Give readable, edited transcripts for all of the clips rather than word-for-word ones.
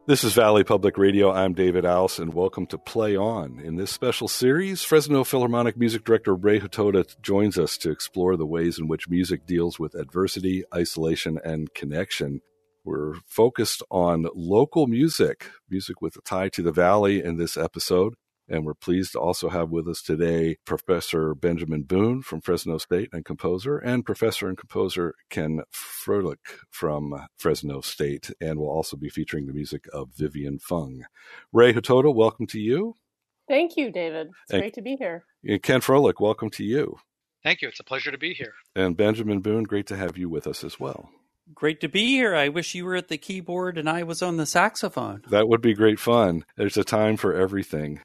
This is Valley Public Radio. I'm David Alse, and welcome to Play On. In this special series, Fresno Philharmonic Music Director Ray Hotoda joins us to explore the ways in which music deals with adversity, isolation, and connection. We're focused on local music with a tie to the Valley in this episode. And we're pleased to also have with us today Professor Benjamin Boone from Fresno State and composer, and Professor and composer Ken Froelich from Fresno State. And we'll also be featuring the music of Vivian Fung. Ray Hotoda, welcome to you. Thank you, David. It's great to be here. And Ken Froelich, welcome to you. Thank you. It's a pleasure to be here. And Benjamin Boone, great to have you with us as well. Great to be here. I wish you were at the keyboard and I was on the saxophone. That would be great fun. There's a time for everything.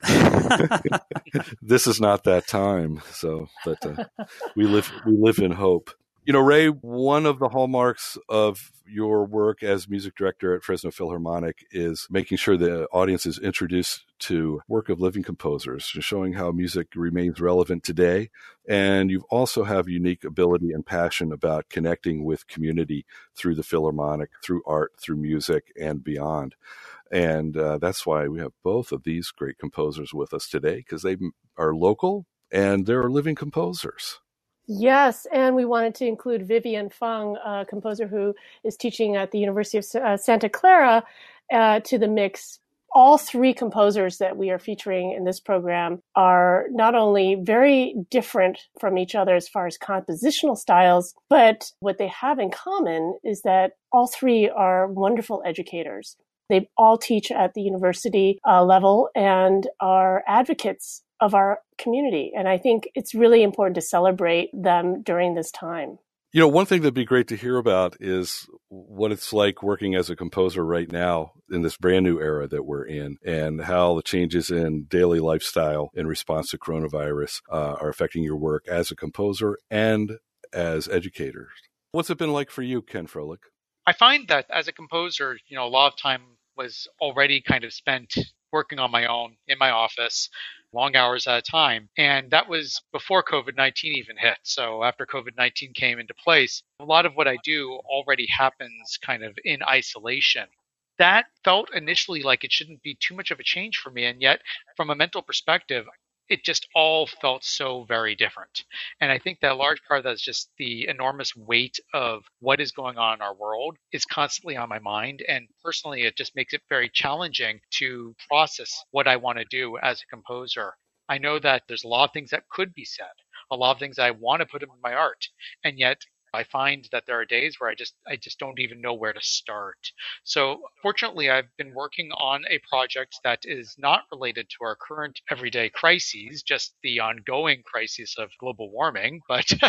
This is not that time, but we live in hope. You know, Ray, one of the hallmarks of your work as music director at Fresno Philharmonic is making sure the audience is introduced to work of living composers, showing how music remains relevant today. And you also have unique ability and passion about connecting with community through the Philharmonic, through art, through music, and beyond. And that's why we have both of these great composers with us today, because they are local and they're living composers. Yes, and we wanted to include Vivian Fung, a composer who is teaching at the University of Santa Clara, to the mix. All three composers that we are featuring in this program are not only very different from each other as far as compositional styles, but what they have in common is that all three are wonderful educators. They all teach at the university level and are advocates of our community. And I think it's really important to celebrate them during this time. You know, one thing that'd be great to hear about is what it's like working as a composer right now in this brand new era that we're in, and how the changes in daily lifestyle in response to coronavirus are affecting your work as a composer and as educators. What's it been like for you, Ken Froelich? I find that as a composer, a lot of time was already kind of spent working on my own in my office, long hours at a time. And that was before COVID-19 even hit. So after COVID-19 came into place, a lot of what I do already happens kind of in isolation. That felt initially like it shouldn't be too much of a change for me. And yet, from a mental perspective, it just all felt so very different. And I think that a large part of that is just the enormous weight of what is going on in our world is constantly on my mind. And personally, it just makes it very challenging to process what I want to do as a composer. I know that there's a lot of things that could be said, a lot of things I want to put in my art. And yet I find that there are days where I just don't even know where to start. So fortunately, I've been working on a project that is not related to our current everyday crises, just the ongoing crisis of global warming.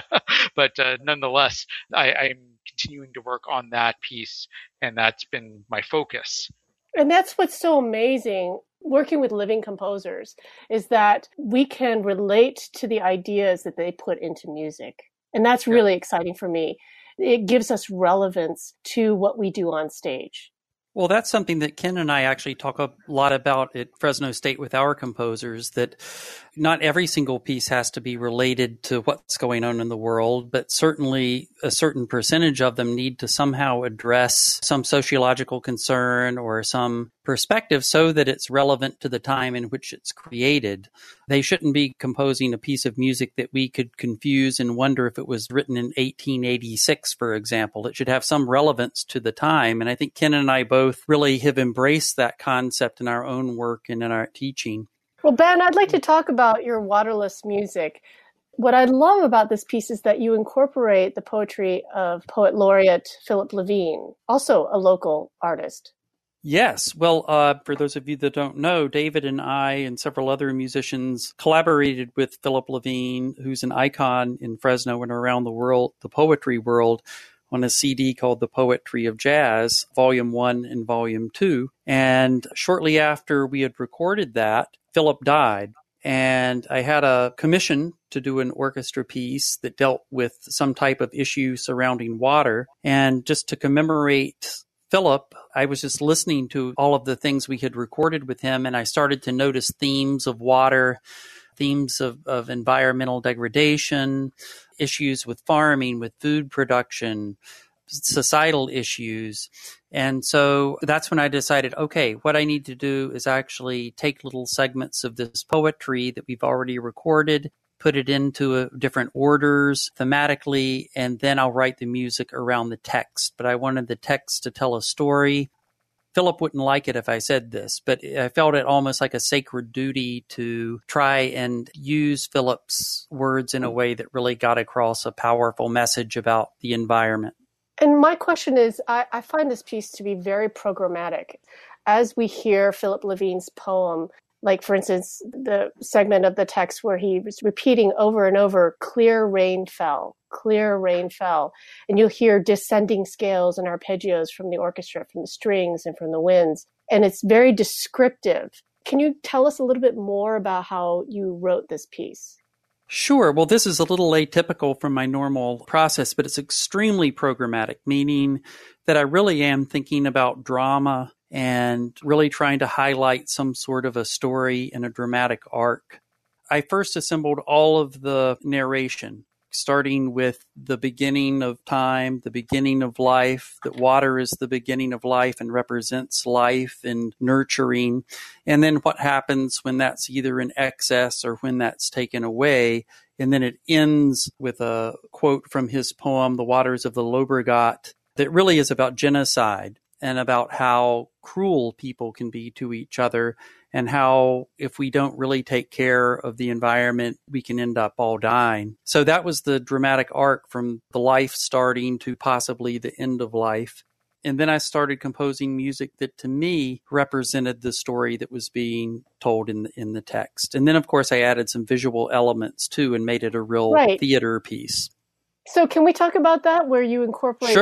But nonetheless, I'm continuing to work on that piece, and that's been my focus. And that's what's so amazing working with living composers, is that we can relate to the ideas that they put into music. And that's really exciting for me. It gives us relevance to what we do on stage. Well, that's something that Ken and I actually talk a lot about at Fresno State with our composers, that not every single piece has to be related to what's going on in the world, but certainly a certain percentage of them need to somehow address some sociological concern or some perspective so that it's relevant to the time in which it's created. They shouldn't be composing a piece of music that we could confuse and wonder if it was written in 1886, for example. It should have some relevance to the time. And I think Ken and I both really have embraced that concept in our own work and in our teaching. Well, Ben, I'd like to talk about your Waterless music. What I love about this piece is that you incorporate the poetry of poet laureate Philip Levine, also a local artist. Yes. Well, for those of you that don't know, David and I and several other musicians collaborated with Philip Levine, who's an icon in Fresno and around the world, the poetry world, on a CD called The Poetry of Jazz, Volume 1 and Volume 2. And shortly after we had recorded that, Philip died. And I had a commission to do an orchestra piece that dealt with some type of issue surrounding water. And just to commemorate Philip, I was just listening to all of the things we had recorded with him, and I started to notice themes of water, themes of environmental degradation, issues with farming, with food production, societal issues. And so that's when I decided, okay, what I need to do is actually take little segments of this poetry that we've already recorded, put it into different orders thematically, and then I'll write the music around the text. But I wanted the text to tell a story. Philip wouldn't like it if I said this, but I felt it almost like a sacred duty to try and use Philip's words in a way that really got across a powerful message about the environment. And my question is, I find this piece to be very programmatic. As we hear Philip Levine's poem, like, for instance, the segment of the text where he was repeating over and over, clear rain fell, and you'll hear descending scales and arpeggios from the orchestra, from the strings and from the winds. And it's very descriptive. Can you tell us a little bit more about how you wrote this piece? Sure. Well, this is a little atypical from my normal process, but it's extremely programmatic, meaning that I really am thinking about drama and really trying to highlight some sort of a story and a dramatic arc. I first assembled all of the narration, starting with the beginning of time, the beginning of life, that water is the beginning of life and represents life and nurturing, and then what happens when that's either in excess or when that's taken away. And then it ends with a quote from his poem, The Waters of the Llobregat, that really is about genocide and about how cruel people can be to each other, and how if we don't really take care of the environment, we can end up all dying. So that was the dramatic arc from the life starting to possibly the end of life. And then I started composing music that to me represented the story that was being told in the text. And then, of course, I added some visual elements too and made it a real theater piece. So can we talk about that, where you incorporate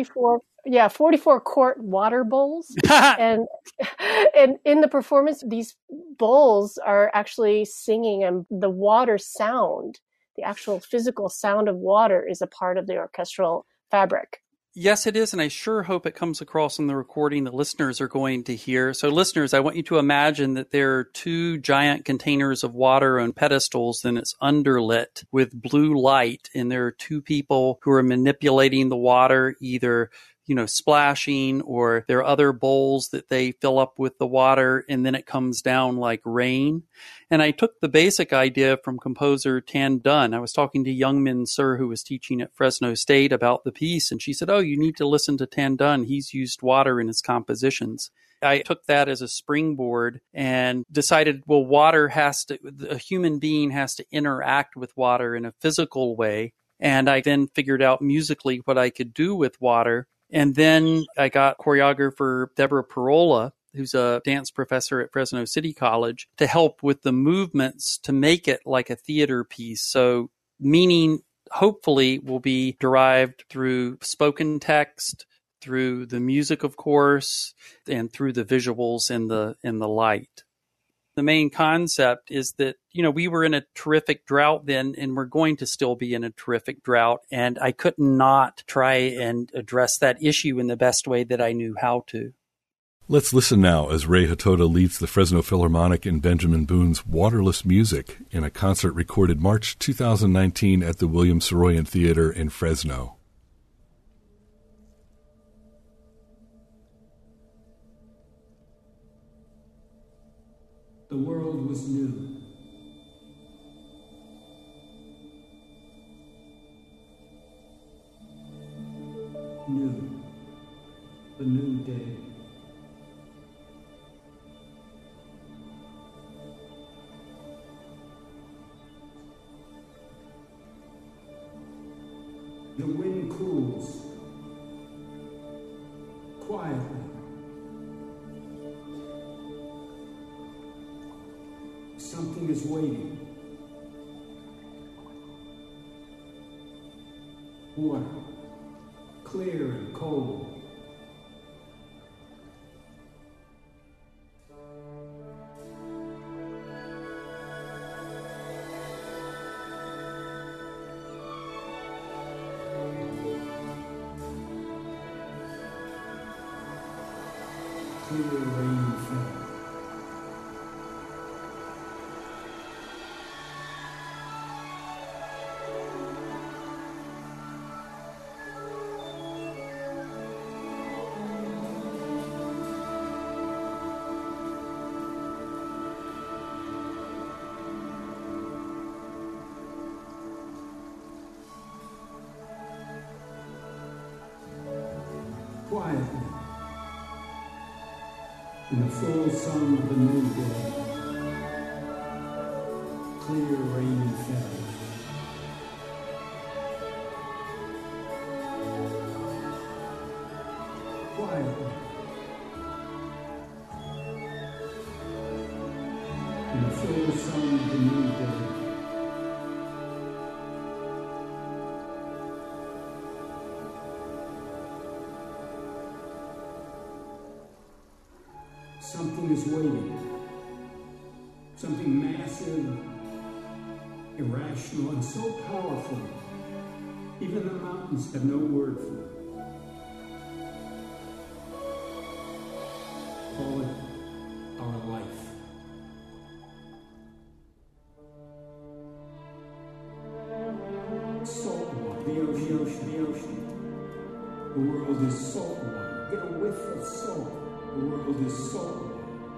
44 quart water bowls? and in the performance, these bowls are actually singing, and the water sound, the actual physical sound of water, is a part of the orchestral fabric. Yes, it is, and I sure hope it comes across in the recording that listeners are going to hear. So listeners, I want you to imagine that there are two giant containers of water on pedestals, and it's underlit with blue light, and there are two people who are manipulating the water, either splashing, or there are other bowls that they fill up with the water, and then it comes down like rain. And I took the basic idea from composer Tan Dun. I was talking to Young Min Sir, who was teaching at Fresno State, about the piece, and she said, "Oh, you need to listen to Tan Dun. He's used water in his compositions." I took that as a springboard and decided, well, a human being has to interact with water in a physical way. And I then figured out musically what I could do with water. And then I got choreographer Deborah Parola, who's a dance professor at Fresno City College, to help with the movements to make it like a theater piece. So meaning hopefully will be derived through spoken text, through the music, of course, and through the visuals and the light. The main concept is that, we were in a terrific drought then, and we're going to still be in a terrific drought. And I could not try and address that issue in the best way that I knew how to. Let's listen now as Ray Hatoda leads the Fresno Philharmonic in Benjamin Boone's Waterless Music in a concert recorded March 2019 at the William Saroyan Theater in Fresno. The world was new. New. A new day. The wind cools quietly. Something is waiting. Water, clear and cold. Clear rain fell. quietly, in the full sun of the new day. Clear rain fell. Quietly, in the full sun of the new day. Something is waiting. Something massive, irrational, and so powerful, even the mountains have no word for it. Call it our life. Salt water, the ocean. The world is salt water. Get a whiff of salt. The world is salt water.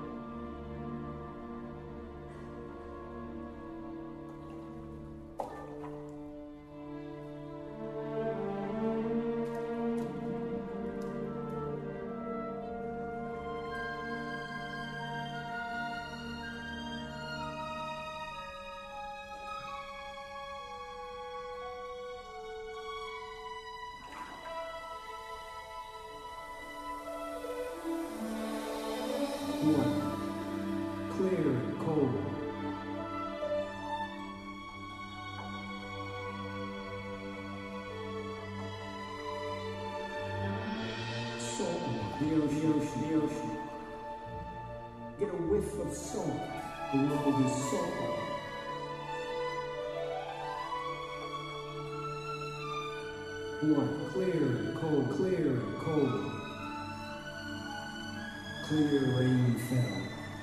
One, clear and cold. Salt, the ocean. Get a whiff of salt. The world is salt. One, clear and cold, clear and cold. Clear rain fell.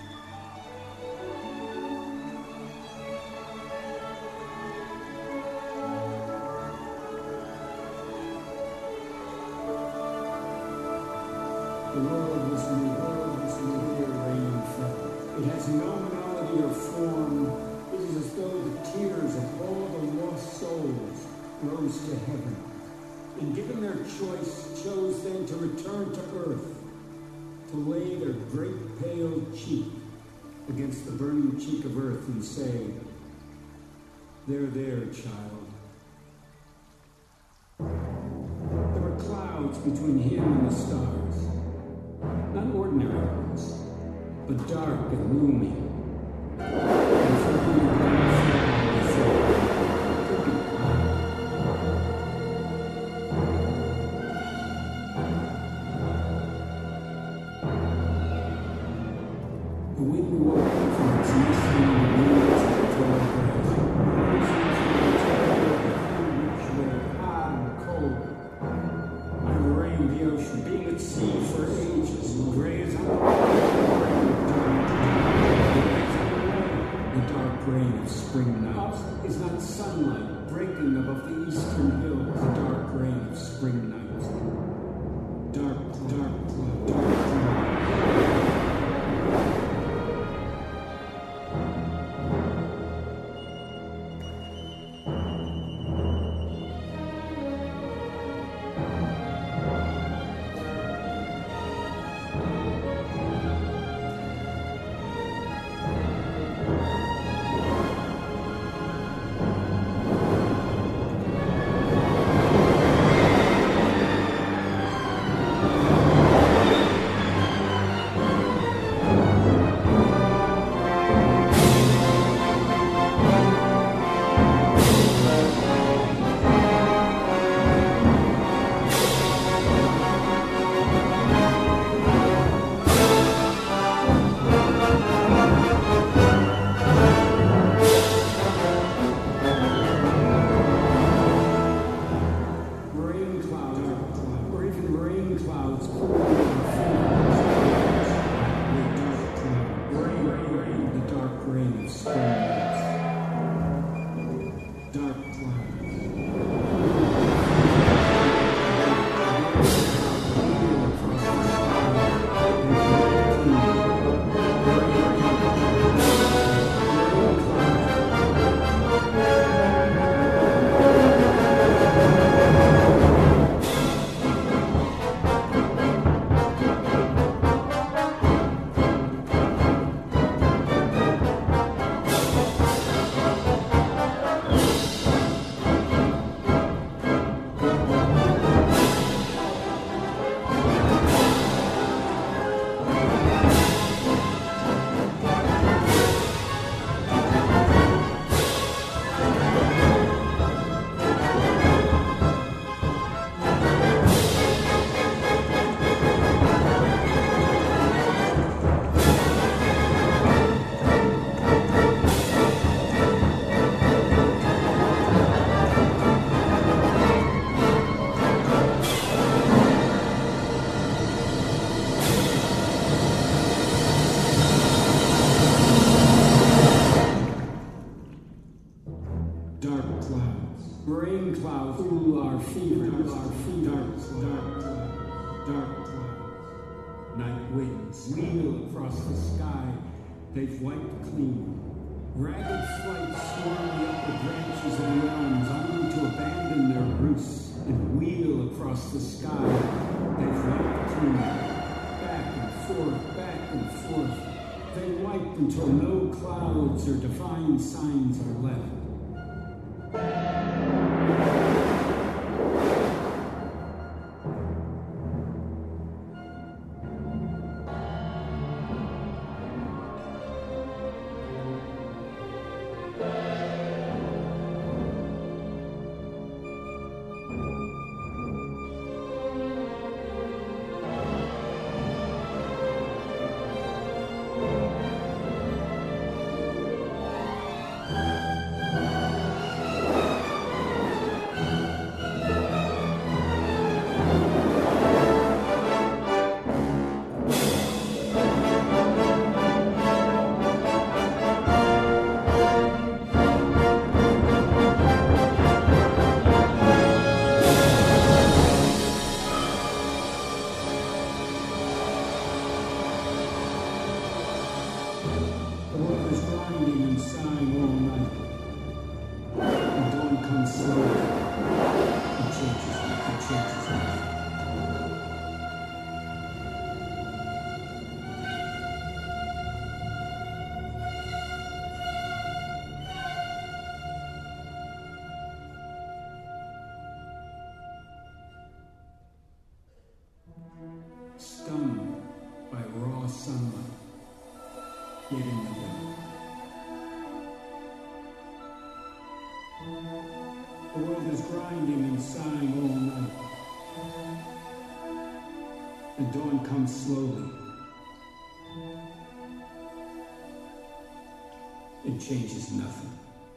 The world was new, clear rain fell. It has no melody or form. It is as though the tears of all the lost souls rose to heaven, and given their choice, chose then to return to earth, to lay their great pale cheek against the burning cheek of earth and say, there, child. There were clouds between him and the stars, not ordinary ones, but dark and gloomy. And from whom the glass fell, he said, could be quiet. The wind woke from its nesting in the leaves of the tall grass. Which were hot and cold. Under the rain of the ocean, being at sea for ages, gray as the dark rain of spring nights. Is not sunlight breaking above the eastern hills, the dark rain of spring nights. Dark cloud. our fever, dark clouds. Night winds wheel across the sky, they've wiped clean. Ragged flights swarm the upper branches of the elms, only to abandon their roosts and wheel across the sky. They've wiped clean. Back and forth. They wipe until no clouds or defined signs are left. Stunned by raw sunlight, yet in the dark. The world is grinding and sighing all night. The dawn comes slowly. It changes nothing.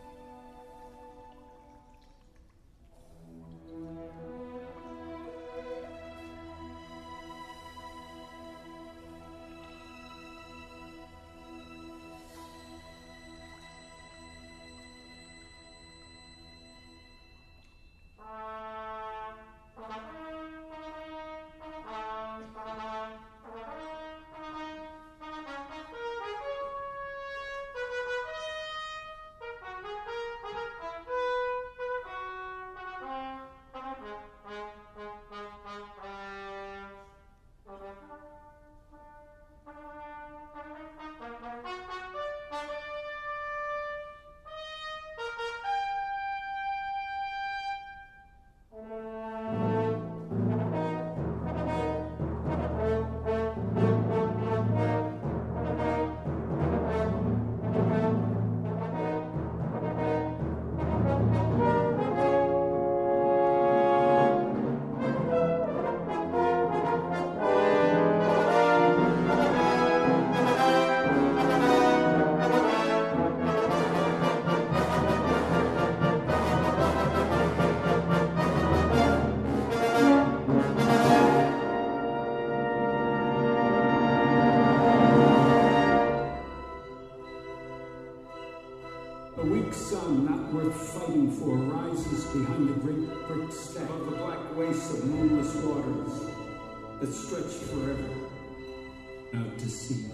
A weak sun, not worth fighting for, rises behind a great brick stack above the black wastes of moonless waters that stretch forever out to sea.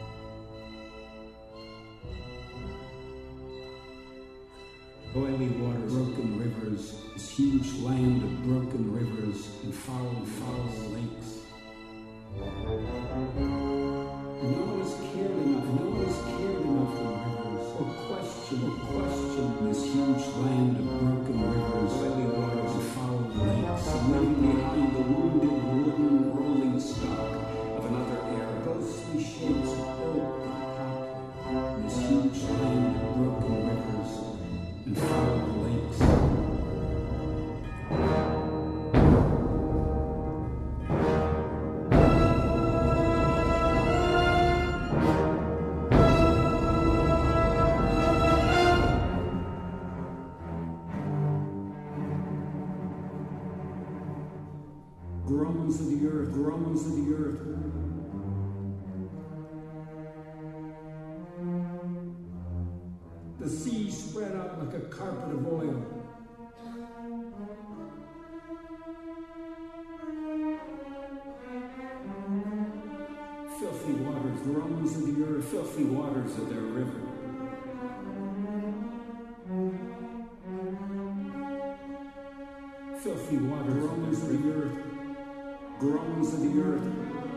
Oily water, broken rivers, this huge land of broken rivers and foul lakes. No one has cared enough for rivers, or question this huge land of broken rivers, oily waters and foul lakes, and leaving behind the wounded wooden rolling stock of another era, ghostly shapes of oak and poplar, this huge land of broken rivers and foul lakes. Groans of the earth. The sea spread out like a carpet of oil. filthy waters, the Romans of the earth, filthy waters of their river. Filthy waters, Romans of the earth, groans of the earth.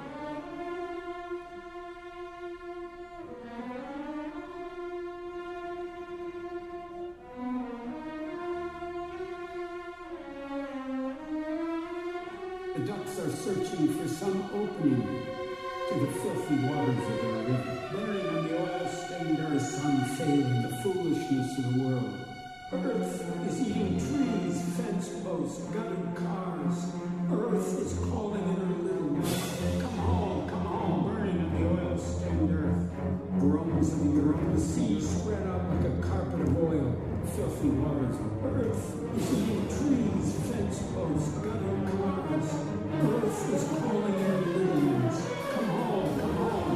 The ducks are searching for some opening to the filthy waters of their river. Burning on the oil-stained earth, sun failing, the foolishness of the world. Earth is eating trees, fence posts, gutted cars. Earth is calling in her little ones. Come home, burning on the oil-stained earth. Groans of the earth, the sea spread out like a carpet of oil. Filthy waters. Earth is eating trees, fence posts, gutted cars. Earth is calling in her little ones. Come home, come home.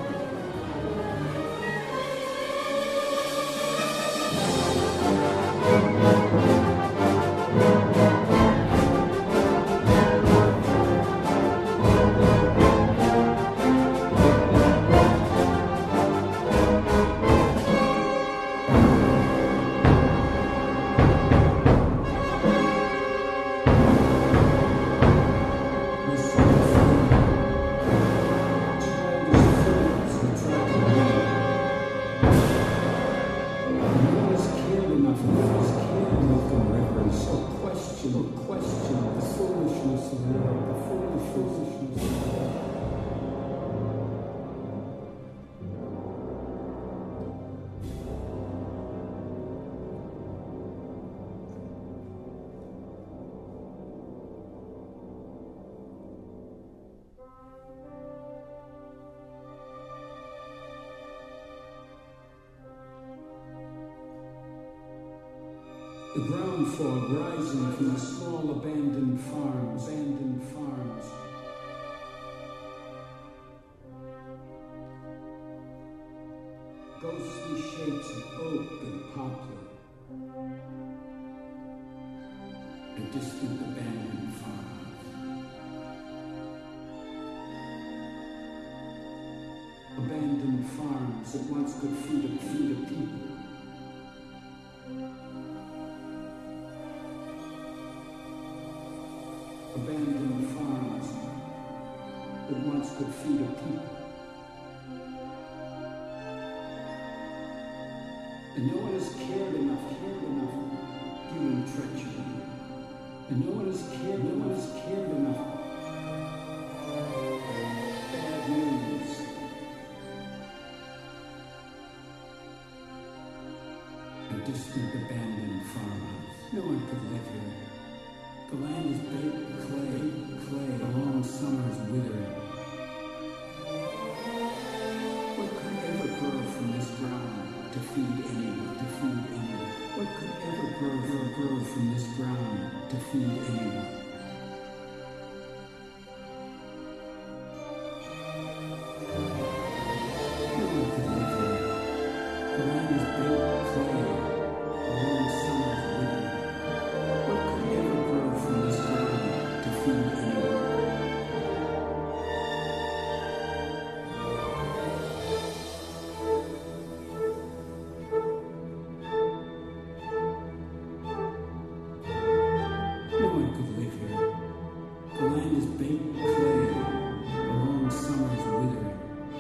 The ground fog rising from the small abandoned farms. Ghostly shapes of oak and poplar. A distant abandoned farms. Abandoned farms that once could feed a people. Abandoned farms that once could feed a people. And no one has cared enough human treachery. And no one has cared enough bad news. A distant abandoned farmhouse. No one could live here. The land is baked clay, the long summers withering. What could ever grow from this ground to feed anyone? What could ever grow from this ground to feed anyone? No one could live here. The land is baked clay, the long summers withering. What could ever grow from this ground to feed anyone? No one could live here. The land is baked clay, the long summers withering.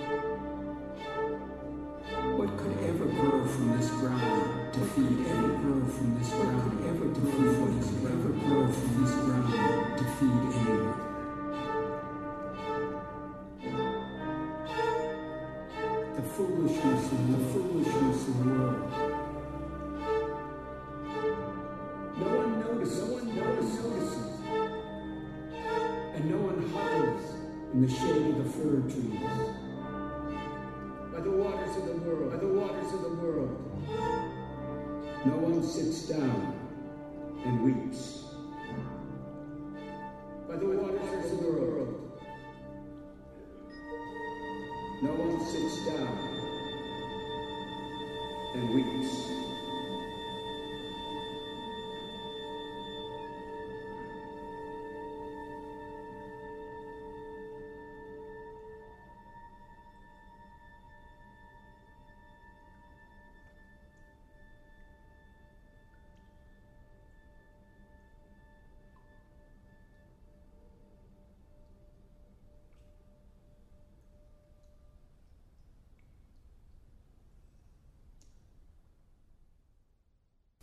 What could ever grow from this ground to feed anyone? Grow from this ground ever to feed what is ever grow from this ground to feed anyone? The foolishness of the world. No one notices. And no one huddles in the shade of the fir trees. By the waters of the world. No one sits down and weeps. By the waters of the world. No one sits down and weeps.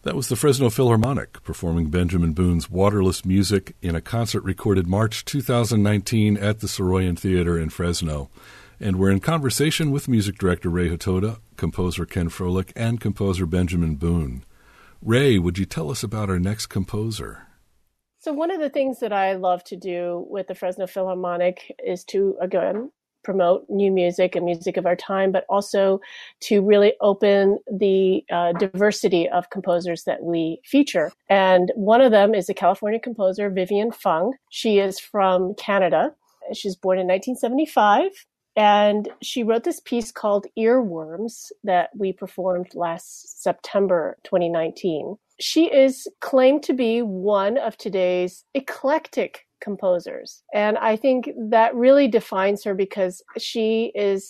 That was the Fresno Philharmonic performing Benjamin Boone's Waterless Music in a concert recorded March 2019 at the Soroyan Theater in Fresno. And we're in conversation with music director Ray Hotoda, composer Ken Froelich, and composer Benjamin Boone. Ray, would you tell us about our next composer? So one of the things that I love to do with the Fresno Philharmonic is to, again, promote new music and music of our time, but also to really open the diversity of composers that we feature. And one of them is a California composer, Vivian Fung. She is from Canada. She was born in 1975. And she wrote this piece called Earworms that we performed last September 2019. She is claimed to be one of today's eclectic composers. And I think that really defines her because she is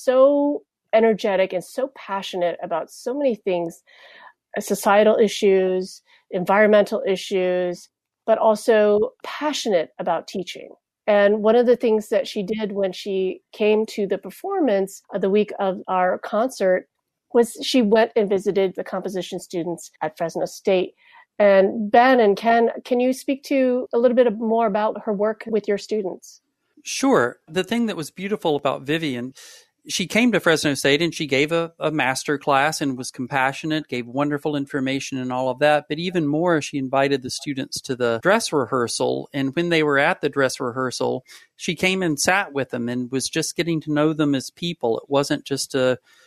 so energetic and so passionate about so many things, societal issues, environmental issues, but also passionate about teaching. And one of the things that she did when she came to the performance of the week of our concert was she went and visited the composition students at Fresno State. And Ben and Ken, can you speak to a little bit more about her work with your students? Sure. The thing that was beautiful about Vivian, she came to Fresno State and she gave a master class and was compassionate, gave wonderful information and all of that. But even more, she invited the students to the dress rehearsal. And when they were at the dress rehearsal, she came and sat with them and was just getting to know them as people. It wasn't just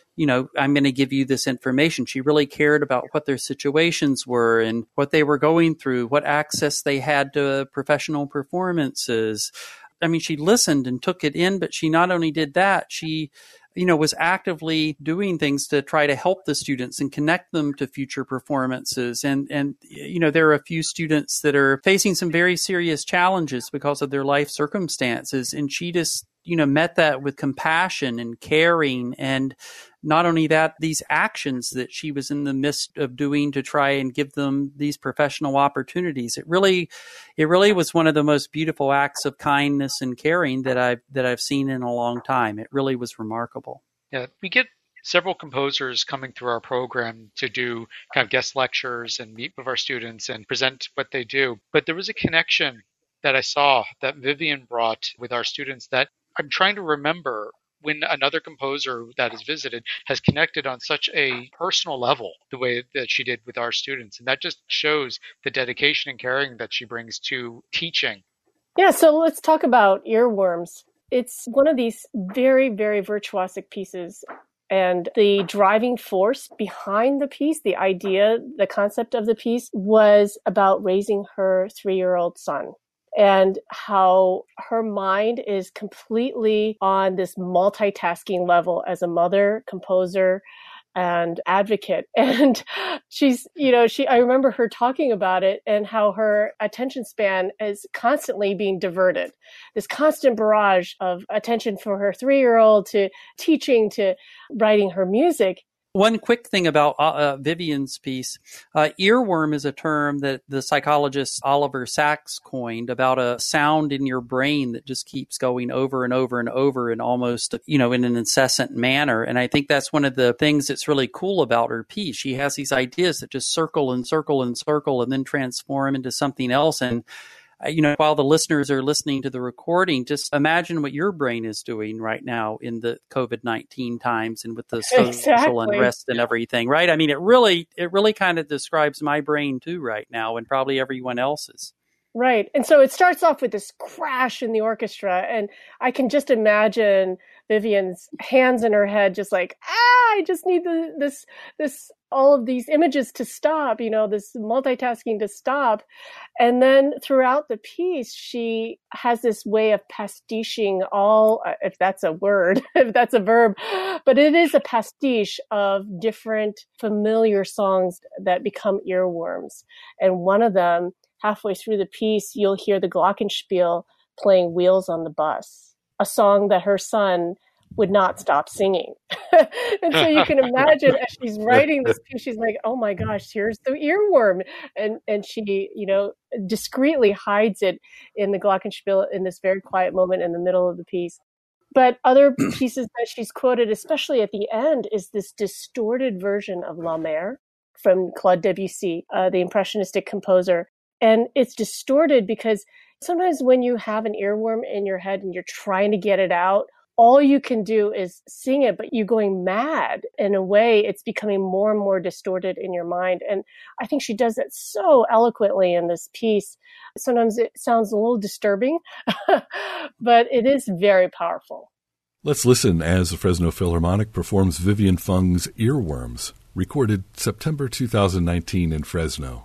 I'm going to give you this information. She really cared about what their situations were and what they were going through, what access they had to professional performances. I mean, she listened and took it in, but she not only did that, she, was actively doing things to try to help the students and connect them to future performances. And there are a few students that are facing some very serious challenges because of their life circumstances. And she just, met that with compassion and caring. And not only that, these actions that she was in the midst of doing to try and give them these professional opportunities. It really was one of the most beautiful acts of kindness and caring that I've seen in a long time. It really was remarkable. Yeah, we get several composers coming through our program to do kind of guest lectures and meet with our students and present what they do. But there was a connection that I saw that Vivian brought with our students that I'm trying to remember when another composer that has visited has connected on such a personal level the way that she did with our students. And that just shows the dedication and caring that she brings to teaching. Yeah, so let's talk about Earworms. It's one of these very, very virtuosic pieces. And the driving force behind the piece, the idea, the concept of the piece was about raising her 3-year-old son. And how her mind is completely on this multitasking level as a mother, composer, and advocate. And she's, I remember her talking about it and how her attention span is constantly being diverted. This constant barrage of attention for her 3-year-old to teaching to writing her music. One quick thing about Vivian's piece, earworm is a term that the psychologist Oliver Sacks coined about a sound in your brain that just keeps going over and over and over and almost, in an incessant manner. And I think that's one of the things that's really cool about her piece. She has these ideas that just circle and circle and circle and then transform into something else. And while the listeners are listening to the recording, just imagine what your brain is doing right now in the COVID-19 times and with the social unrest and everything, right? I mean, it really kind of describes my brain too right now and probably everyone else's. Right. And so it starts off with this crash in the orchestra, and I can just imagine Vivian's hands in her head just like, I just need this all of these images to stop, this multitasking to stop. And then throughout the piece, she has this way of pastiching all, if that's a word, if that's a verb, but it is a pastiche of different familiar songs that become earworms. And one of them, halfway through the piece, you'll hear the Glockenspiel playing Wheels on the Bus, a song that her son would not stop singing. And so you can imagine as she's writing this piece, she's like, oh my gosh, here's the earworm. And she, discreetly hides it in the Glockenspiel in this very quiet moment in the middle of the piece. But other pieces that she's quoted, especially at the end, is this distorted version of La Mer from Claude Debussy, the Impressionistic composer. And it's distorted because sometimes when you have an earworm in your head and you're trying to get it out, all you can do is sing it, but you're going mad. In a way, it's becoming more and more distorted in your mind. And I think she does that so eloquently in this piece. Sometimes it sounds a little disturbing, but it is very powerful. Let's listen as the Fresno Philharmonic performs Vivian Fung's Earworms, recorded September 2019 in Fresno.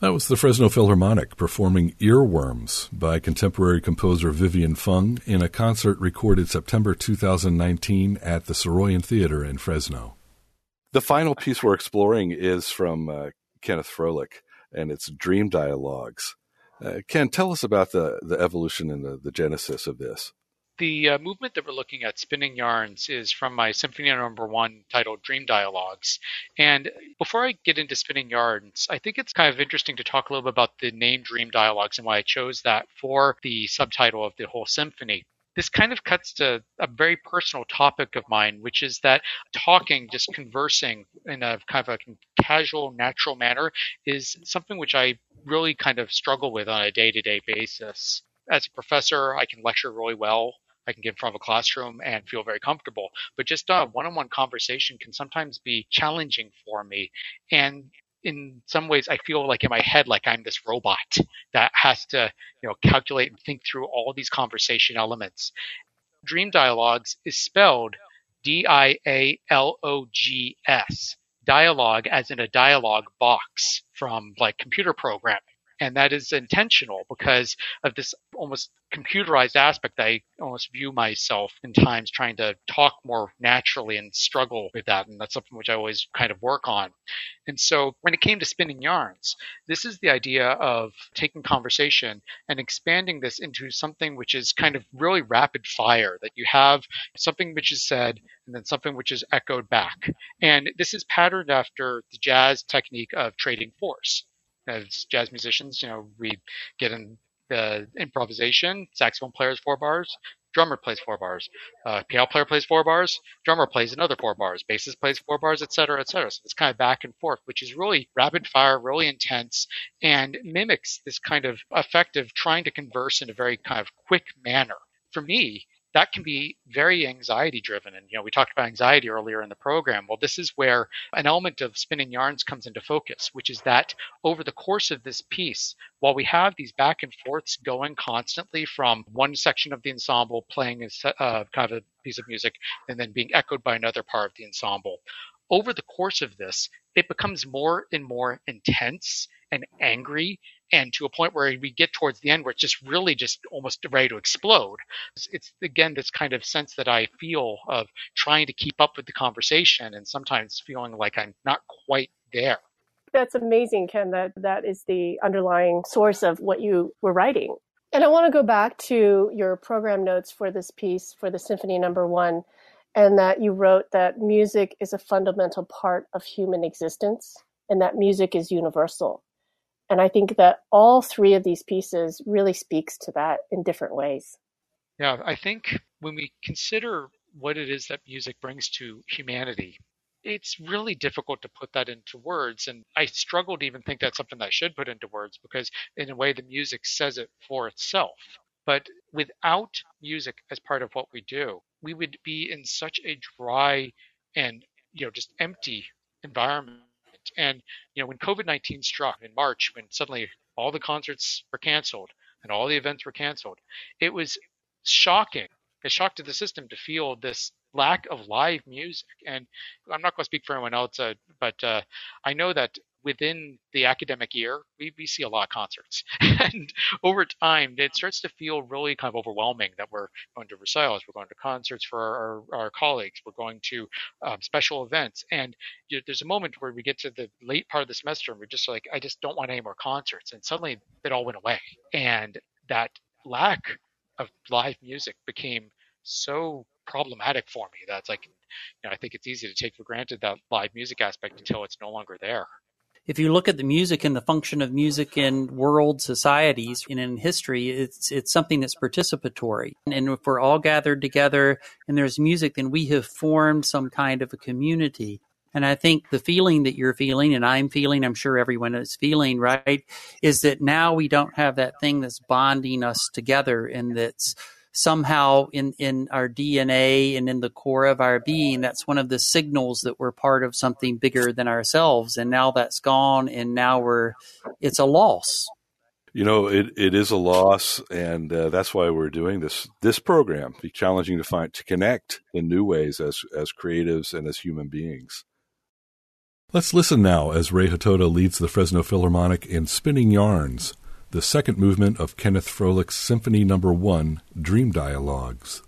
That was the Fresno Philharmonic performing Earworms by contemporary composer Vivian Fung in a concert recorded September 2019 at the Soroyan Theater in Fresno. The final piece we're exploring is from Kenneth Froelich, and it's Dream Dialogues. Ken, tell us about the evolution and the genesis of this. The movement that we're looking at, Spinning Yarns, is from my Symphony No. 1 titled Dream Dialogues. And before I get into Spinning Yarns, I think it's kind of interesting to talk a little bit about the name Dream Dialogues and why I chose that for the subtitle of the whole symphony. This kind of cuts to a very personal topic of mine, which is that talking, just conversing in a kind of a casual, natural manner is something which I really kind of struggle with on a day-to-day basis. As a professor, I can lecture really well. I can get in front of a classroom and feel very comfortable. But just a one-on-one conversation can sometimes be challenging for me. And in some ways, I feel like in my head, like I'm this robot that has to, calculate and think through all these conversation elements. Dream Dialogues is spelled D-I-A-L-O-G-S. Dialogue as in a dialogue box from like computer programming. And that is intentional because of this almost computerized aspect. I almost view myself in times trying to talk more naturally and struggle with that. And that's something which I always kind of work on. And so when it came to Spinning Yarns, this is the idea of taking conversation and expanding this into something which is kind of really rapid fire, that you have something which is said and then something which is echoed back. And this is patterned after the jazz technique of trading fours. As jazz musicians, we get in the improvisation, saxophone plays 4 bars, drummer plays 4 bars, piano player plays 4 bars, drummer plays another 4 bars, bassist plays 4 bars, et cetera, et cetera. So it's kind of back and forth, which is really rapid fire, really intense, and mimics this kind of effect of trying to converse in a very kind of quick manner. For me, that can be very anxiety driven. And, we talked about anxiety earlier in the program. Well, this is where an element of Spinning Yarns comes into focus, which is that over the course of this piece, while we have these back and forths going constantly from one section of the ensemble playing kind of a piece of music and then being echoed by another part of the ensemble, over the course of this, it becomes more and more intense and angry, and to a point where we get towards the end where it's just really just almost ready to explode. It's again, this kind of sense that I feel of trying to keep up with the conversation and sometimes feeling like I'm not quite there. That's amazing, Ken. That is the underlying source of what you were writing. And I want to go back to your program notes for this piece, for the Symphony No. 1, and that you wrote that music is a fundamental part of human existence and that music is universal. And I think that all 3 of these pieces really speaks to that in different ways. Yeah, I think when we consider what it is that music brings to humanity, it's really difficult to put that into words. And I struggle to even think that's something that I should put into words because in a way the music says it for itself. But without music as part of what we do, we would be in such a dry and, just empty environment. And, when COVID-19 struck in March, when suddenly all the concerts were canceled and all the events were canceled, it was shocking. A shock to the system to feel this lack of live music. And I'm not going to speak for anyone else, but I know that within the academic year, we see a lot of concerts. And over time, it starts to feel really kind of overwhelming that we're going to recitals, we're going to concerts for our colleagues, we're going to special events. And there's a moment where we get to the late part of the semester and we're just like, I just don't want any more concerts. And suddenly it all went away. And that lack of live music became so problematic for me that's like, I think it's easy to take for granted that live music aspect until it's no longer there. If you look at the music and the function of music in world societies and in history, it's something that's participatory. And if we're all gathered together and there's music, then we have formed some kind of a community. And I think the feeling that you're feeling and I'm feeling, I'm sure everyone is feeling, right, is that now we don't have that thing that's bonding us together and that's somehow in our DNA and in the core of our being, that's one of the signals that we're part of something bigger than ourselves. And now that's gone, and now it's a loss. It is a loss, and that's why we're doing this program. Be challenging to connect in new ways as creatives and as human beings. Let's listen now as Ray Hotoda leads the Fresno Philharmonic in Spinning Yarns, the second movement of Kenneth Frohlich's Symphony No. 1, Dream Dialogues.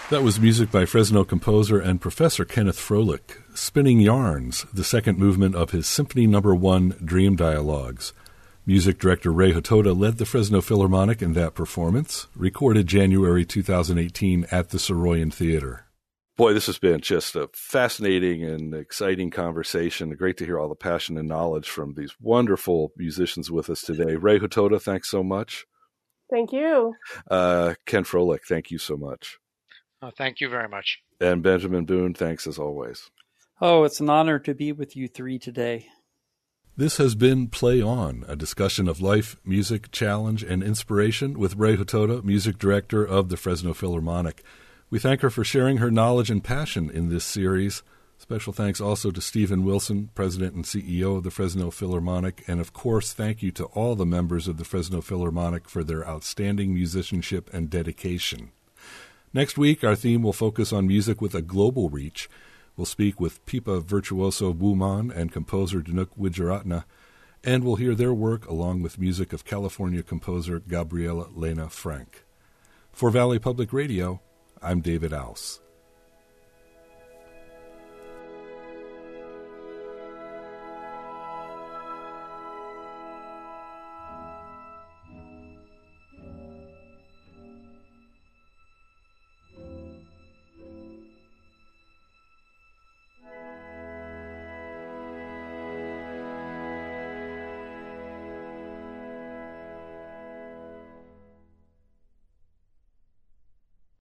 That was music by Fresno composer and professor Kenneth Froelich, Spinning Yarns, the second movement of his Symphony No. 1, Dream Dialogues. Music director Ray Hotoda led the Fresno Philharmonic in that performance, recorded January 2018 at the Soroyan Theater. Boy, this has been just a fascinating and exciting conversation. Great to hear all the passion and knowledge from these wonderful musicians with us today. Ray Hotoda, thanks so much. Thank you. Ken Froelich, thank you so much. Thank you very much. And Benjamin Boone, thanks as always. Oh, it's an honor to be with you three today. This has been Play On, a discussion of life, music, challenge, and inspiration with Ray Hotoda, music director of the Fresno Philharmonic. We thank her for sharing her knowledge and passion in this series. Special thanks also to Stephen Wilson, president and CEO of the Fresno Philharmonic, and of course, thank you to all the members of the Fresno Philharmonic for their outstanding musicianship and dedication. Next week, our theme will focus on music with a global reach. We'll speak with pipa virtuoso Wu Man and composer Danuk Wijeratne, and we'll hear their work along with music of California composer Gabriela Lena Frank. For Valley Public Radio, I'm David Aus.